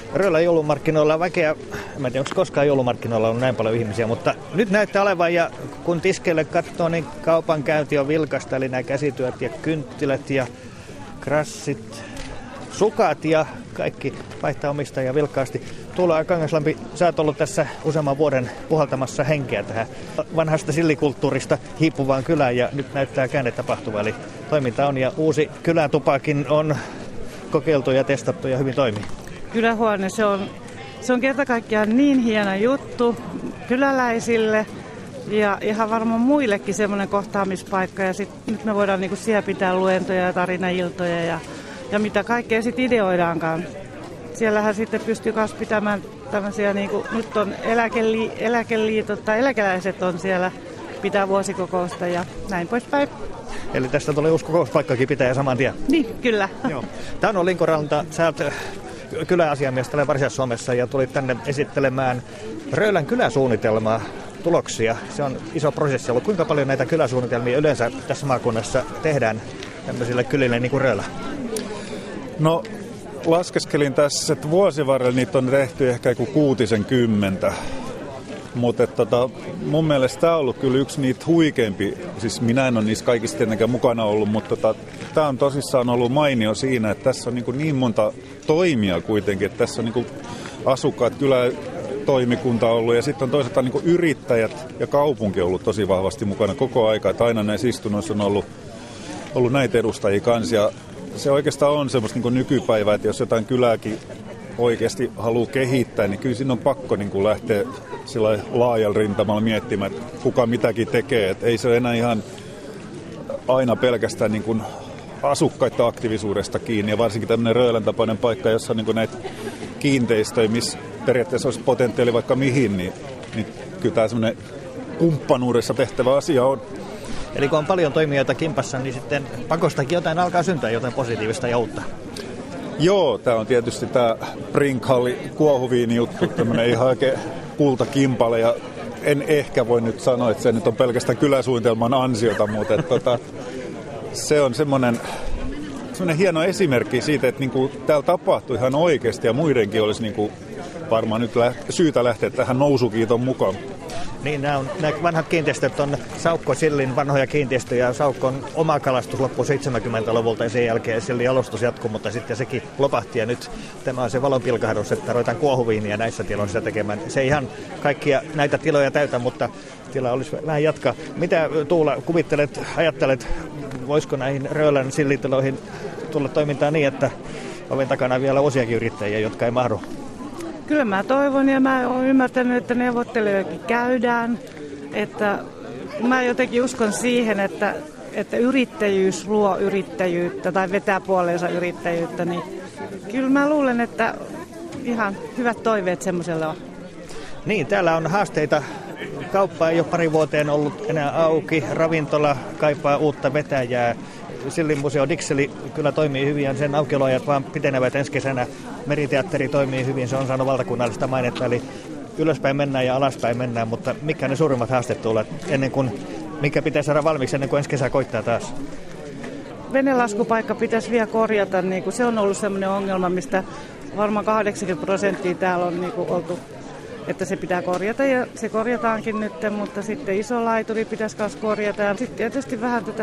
Röylän joulumarkkinoilla väkeä, en tiedä onko koskaan joulumarkkinoilla ollut näin paljon ihmisiä, mutta nyt näyttää olevan ja kun tiskeille katsoo, niin kaupankäynti on vilkasta, eli nämä käsityöt ja kynttilät ja krassit, sukat ja kaikki vaihtaa omistajia vilkkaasti. Tuula Kangaslampi, sä oot ollut tässä useamman vuoden puhaltamassa henkeä tähän vanhasta sillikulttuurista hiipuvaan kylään ja nyt näyttää käänne tapahtuva, eli toiminta on ja uusi kylätupakin on kokeiltu ja testattu ja hyvin toimii. Kylähuone, se on kerta kaikkiaan niin hieno juttu kyläläisille ja ihan varmaan muillekin semmoinen kohtaamispaikka. Ja nyt me voidaan niinku siellä pitää luentoja ja tarinailtoja ja mitä kaikkea sitten ideoidaankaan. Siellähän sitten pystyy myös pitämään tämmöisiä, niinku, nyt on eläkeliitot tai eläkeläiset on siellä pitää vuosikokousta ja näin poispäin. Eli tästä tulee uusi kokouspaikkakin pitää saman tien. Niin, kyllä. Joo. Tauno Linkoranta, sä oot kyläasiamies täällä Varsinais-Suomessa ja tulit tänne esittelemään Röylän kyläsuunnitelmaa tuloksia. Se on iso prosessi ollut. Kuinka paljon näitä kyläsuunnitelmia yleensä tässä maakunnassa tehdään tämmöisille kylille niin kuin Röylä? No, laskeskelin tässä, että vuosivarrella niitä on tehty ehkä 60. Mutta mun mielestä tämä on ollut kyllä yksi niitä huikeampi, siis minä en ole niissä kaikista tietenkään mukana ollut, mutta tämä on tosissaan ollut mainio siinä, että tässä on niin monta toimia kuitenkin, että tässä on asukkaat, kylätoimikunta ollut ja sitten on toisaalta yrittäjät ja kaupunki ollut tosi vahvasti mukana koko aika, että aina näissä istunnoissa on ollut näitä edustajia kanssa ja se oikeastaan on semmoista nykypäivää, että jos jotain kylääkin oikeasti haluaa kehittää, niin kyllä siinä on pakko lähteä sillä laajalla rintamalla miettimään, että kuka mitäkin tekee. Että ei se ole enää ihan aina pelkästään asukkaiden aktiivisuudesta kiinni. Ja varsinkin tämmöinen Röylän tapainen paikka, jossa on näitä kiinteistöjä, missä periaatteessa olisi potentiaali vaikka mihin, niin kyllä tämä semmoinen kumppanuudessa tehtävä asia on. Eli kun on paljon toimijoita kimpassa, niin sitten pakostakin jotain alkaa syntyä, jotain positiivista ja uutta. Joo, tämä on tietysti tämä Brinkhalli kuohuviini juttu, tämmöinen ihan oikein kultakimpale ja en ehkä voi nyt sanoa, että se nyt on pelkästään kyläsuunnitelman ansiota, mutta se on semmoinen hieno esimerkki siitä, että täällä tapahtui ihan oikeasti ja muidenkin olisi varmaan nyt syytä lähteä tähän nousukiiton mukaan. Niin, nämä vanhat kiinteistöt on Saukko Sillin vanhoja kiinteistöjä. Saukkon oma kalastus loppui 70-luvulta ja sen jälkeen Sillin jalostus jatkui, mutta sitten sekin lopahti ja nyt tämä on se valonpilkahdus, että ruvetaan kuohuviiniä näissä tiloissa tekemään. Se ei ihan kaikkia näitä tiloja täytä, mutta tila olisi vähän jatkaa. Mitä Tuula kuvittelet, ajattelet, voisiko näihin Röylän sillitiloihin tulla toimintaa niin, että oven takana vielä uusiakin yrittäjiä, jotka ei mahdu? Kyllä mä toivon ja mä oon ymmärtänyt, että neuvottelujakin käydään. Että mä jotenkin uskon siihen, että yrittäjyys luo yrittäjyyttä tai vetää puoleensa yrittäjyyttä. Niin kyllä mä luulen, että ihan hyvät toiveet semmoiselle on. Niin, täällä on haasteita. Kauppa ei ole pari vuoteen ollut enää auki. Ravintola kaipaa uutta vetäjää. Sillin museo Dixeli kyllä toimii hyvin ja sen aukioloajat vaan pitenevät ensi kesänä. Meriteatteri toimii hyvin, se on saanut valtakunnallista mainetta, eli ylöspäin mennään ja alaspäin mennään, mutta mitkä ne suurimmat haasteet tulevat mikä pitää saada valmiiksi ennen kuin ensi kesä koittaa taas? Venelaskupaikka pitäisi vielä korjata, se on ollut sellainen ongelma, mistä varmaan 80% täällä on oltu, että se pitää korjata ja se korjataankin nyt, mutta sitten iso laituri pitäisi myös korjata ja sitten tietysti vähän tätä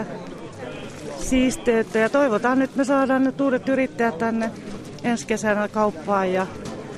siisteyttä ja toivotaan nyt me saadaan nyt uudet yrittäjät tänne ensi kesänä kauppaan ja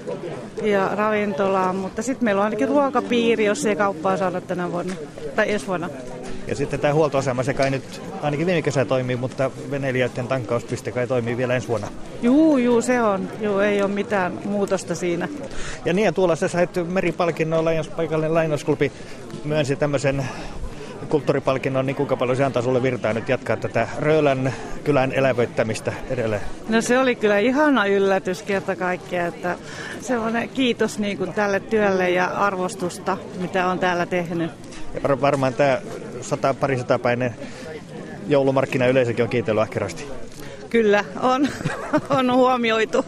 ravintolaan, mutta sitten meillä on ainakin ruokapiiri, jos ei kauppaa saada tänä vuonna tai ensi vuonna. Ja sitten tämä huoltoasema, se kai nyt ainakin viime kesä toimii, mutta veneilijöiden tankkauspiste kai toimii vielä ensi vuonna. Juu, se on. Ei ole mitään muutosta siinä. Ja niin, Tuula, sä sait meripalkinnon, paikallinen lainosklubi myönsi tämmöisen kulttuuripalkinnon, niin kuinka paljon se antaa sulle virtaa nyt jatkaa tätä Röylän kylän elävöittämistä edelleen? No se oli kyllä ihana yllätys kerta kaikkiaan, että sellainen kiitos tälle työlle ja arvostusta, mitä on täällä tehnyt. Ja varmaan tämä parisatapäinen joulumarkkina yleisökin on kiitellyt ahkerasti. Kyllä, on huomioitu.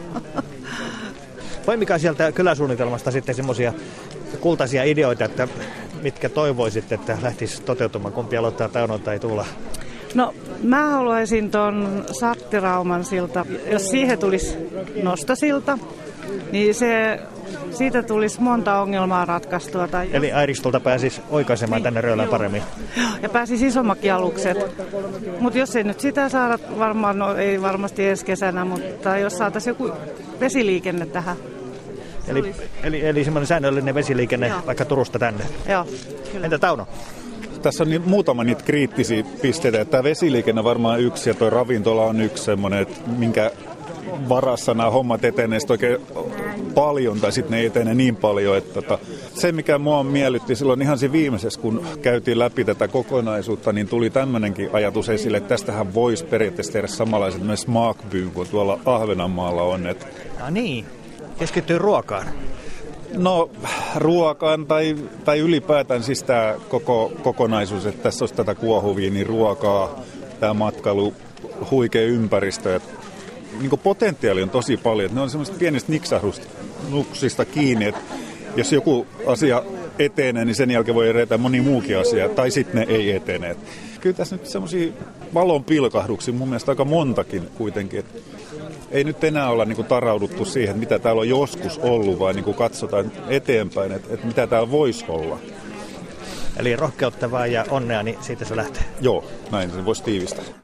Poimikaa sieltä kyläsuunnitelmasta sitten semmoisia kultaisia ideoita, että mitkä toivoisit, että lähtisi toteutumaan, kumpi aloittaa Tauno tai Tuula? No, mä haluaisin ton Sarttirauman silta. Jos siihen tulisi nostosilta, niin siitä tulisi monta ongelmaa ratkaistua. Eli Airistolta pääsisi oikaisemaan tänne Röölään paremmin. Ja pääsisi isommakin alukset. Mutta jos ei nyt sitä saada, varmaan, no ei varmasti ensi kesänä, mutta jos saataisiin joku vesiliikenne tähän. Eli semmoinen säännöllinen vesiliikenne vaikka Turusta tänne. Joo, kyllä. Entä Tauno? Tässä on muutama niitä kriittisiä pisteitä. Tämä vesiliikenne varmaan yksi ja tuo ravintola on yksi semmoinen, että minkä varassa nämä hommat etenee oikein paljon tai sitten ne ei etene niin paljon. Että se, mikä mua miellytti silloin ihan siinä viimeisessä, kun käytiin läpi tätä kokonaisuutta, niin tuli tämmöinenkin ajatus esille, että tästähän voisi periaatteessa tehdä samanlaiset myös smakbyyn kuin tuolla Ahvenanmaalla on. No niin, keskittyy ruokaan. No ruokaan tai ylipäätään siis tämä koko kokonaisuus, että tässä olisi tätä kuohuviinin ruokaa, tämä matkailu, huikea ympäristö. Niin potentiaali on tosi paljon, että ne on semmoista pienistä niksahduksista kiinni, että jos joku asia etenee, niin sen jälkeen voi edetä moni muukin asia, tai sitten ne ei etene. Kyllä tässä nyt semmoisia valon pilkahduksia mun mielestä aika montakin kuitenkin, että ei nyt enää olla niin kuin tarauduttu siihen, että mitä täällä on joskus ollut, vaan niin kuin katsotaan eteenpäin, että mitä täällä voisi olla. Eli rohkeutta vaan ja onnea, niin siitä se lähtee. Joo, näin se voisi tiivistää.